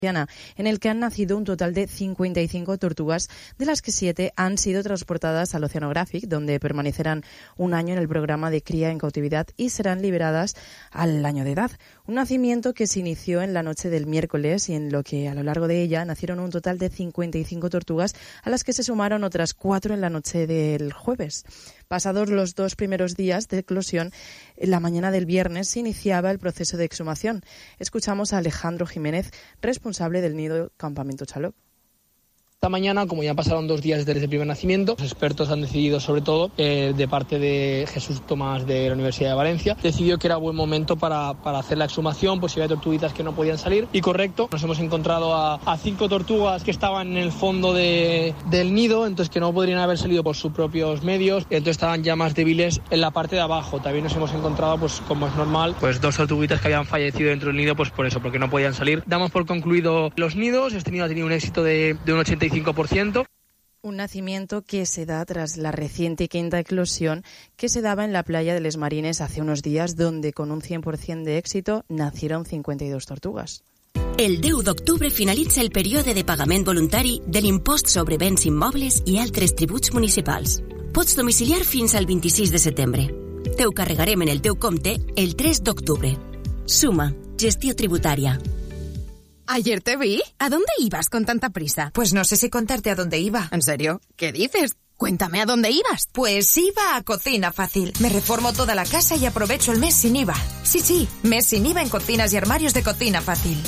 en el que han nacido un total de 55 tortugas, de las que 7 han sido transportadas al Oceanographic, donde permanecerán un año en el programa de cría en cautividad y serán liberadas al año de edad. Un nacimiento que se inició en la noche del miércoles y en lo que a lo largo de ella nacieron un total de 55 tortugas, a las que se sumaron otras 4 en la noche del jueves. Pasados los 2 primeros días de eclosión, en la mañana del viernes se iniciaba el proceso de exhumación. Escuchamos a Alejandro Jiménez, responsable del nido Campamento Xaloc. Esta mañana, como ya pasaron 2 días desde el primer nacimiento, los expertos han decidido, sobre todo de parte de Jesús Tomás de la Universidad de Valencia, decidió que era buen momento para hacer la exhumación, pues si había tortuguitas que no podían salir. Y correcto, nos hemos encontrado a 5 tortugas que estaban en el fondo del nido, entonces que no podrían haber salido por sus propios medios, entonces estaban ya más débiles en la parte de abajo. También nos hemos encontrado, pues como es normal, pues 2 tortuguitas que habían fallecido dentro del nido, pues por eso, porque no podían salir. Damos por concluido los nidos. Este nido ha tenido un éxito de un 85%. Un nacimiento que se da tras la reciente quinta eclosión que se daba en la playa de Les Marines hace unos días, donde con un 100% de éxito nacieron 52 tortugas. El 10 d'octubre finalitza el període de pagament voluntari de l'impost sobre béns immobles i altres tributs municipals. Pots domiciliar fins al 26 de setembre. Te ho carregarem en el teu compte el 3 d'octubre. Suma, gestió tributària. Ayer te vi. ¿A dónde ibas con tanta prisa? Pues no sé si contarte a dónde iba. ¿En serio? ¿Qué dices? Cuéntame a dónde ibas. Pues iba a Cocina Fácil. Me reformo toda la casa y aprovecho el mes sin IVA. Sí, mes sin IVA en cocinas y armarios de Cocina Fácil.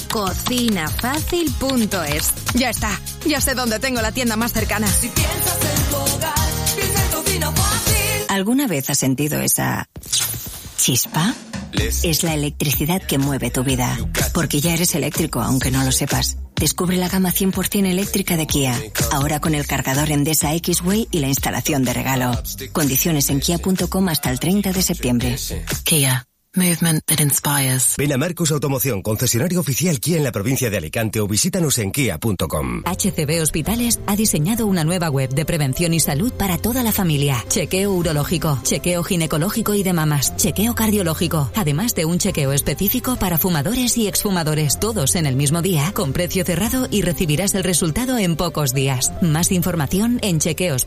Cocinafacil.es. Ya está. Ya sé dónde tengo la tienda más cercana. Si piensas en tu hogar, piensa en Cocina Fácil. ¿Alguna vez has sentido esa chispa? Es la electricidad que mueve tu vida. Porque ya eres eléctrico, aunque no lo sepas. Descubre la gama 100% eléctrica de Kia. Ahora con el cargador Endesa X-Way y la instalación de regalo. Condiciones en kia.com hasta el 30 de septiembre. Kia. Movement that inspires. Ven a Marcus Automoción, concesionario oficial Kia en la provincia de Alicante, o visítanos en kia.com. HCB Hospitales ha diseñado una nueva web de prevención y salud para toda la familia. Chequeo urológico, chequeo ginecológico y de mamas, chequeo cardiológico, además de un chequeo específico para fumadores y exfumadores, todos en el mismo día, con precio cerrado, y recibirás el resultado en pocos días. Más información en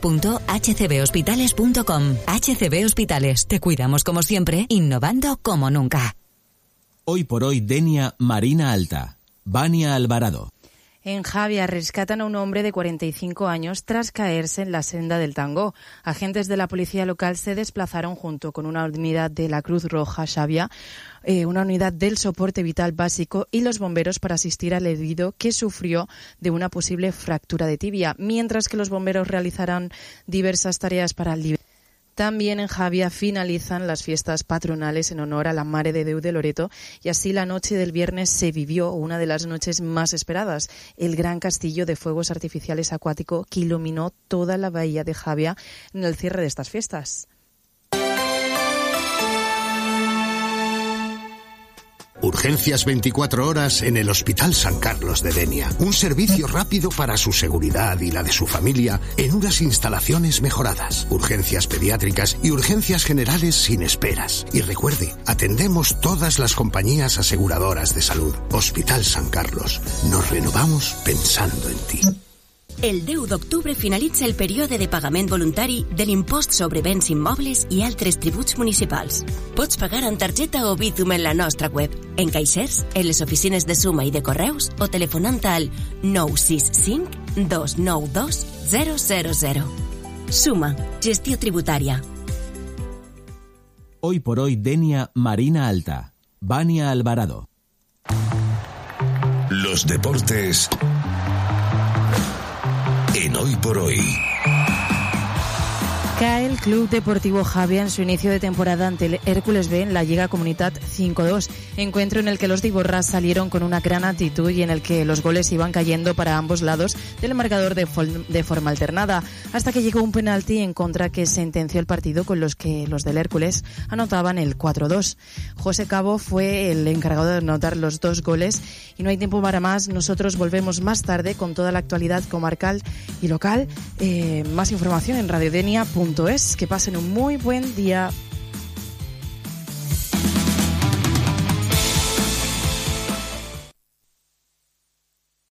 chequeos.hcbhospitales.com. HCB Hospitales, te cuidamos como siempre, innovando como nunca. Hoy por hoy, Denia, Marina Alta. Vania Alvarado. En Javia rescatan a un hombre de 45 años tras caerse en la senda del Tango. Agentes de la policía local se desplazaron junto con una unidad de la Cruz Roja Xavia, una unidad del soporte vital básico y los bomberos para asistir al herido que sufrió de una posible fractura de tibia, mientras que los bomberos realizarán diversas tareas para liberar. También en Javia finalizan las fiestas patronales en honor a la Mare de Déu de Loreto, y así la noche del viernes se vivió una de las noches más esperadas, el gran castillo de fuegos artificiales acuático que iluminó toda la bahía de Javia en el cierre de estas fiestas. Urgencias 24 horas en el Hospital San Carlos de Denia. Un servicio rápido para su seguridad y la de su familia en unas instalaciones mejoradas. Urgencias pediátricas y urgencias generales sin esperas. Y recuerde, atendemos todas las compañías aseguradoras de salud. Hospital San Carlos. Nos renovamos pensando en ti. El 10 d'octubre finalitza el període de pagament voluntari de l'impost sobre béns immobles i altres tributs municipals. Pots pagar amb targeta o Bizum en la nostra web, en caixers, en les oficines de Suma i de Correus o telefonant al 965 292 000. Suma, gestió tributària. Hoy por hoy, Denia, Marina Alta. Vania Alvarado. Los deportes en Hoy por Hoy. Cae el Club Deportivo Javia en su inicio de temporada ante el Hércules B en la Lliga Comunitat 5-2, encuentro en el que los de Iborra salieron con una gran actitud y en el que los goles iban cayendo para ambos lados del marcador de forma alternada, hasta que llegó un penalti en contra que sentenció el partido, con los que los del Hércules anotaban el 4-2. José Cabo fue el encargado de anotar los 2 goles y no hay tiempo para más. Nosotros volvemos más tarde con toda la actualidad comarcal y local. Más información en radiodenia.es. Que pasen un muy buen día.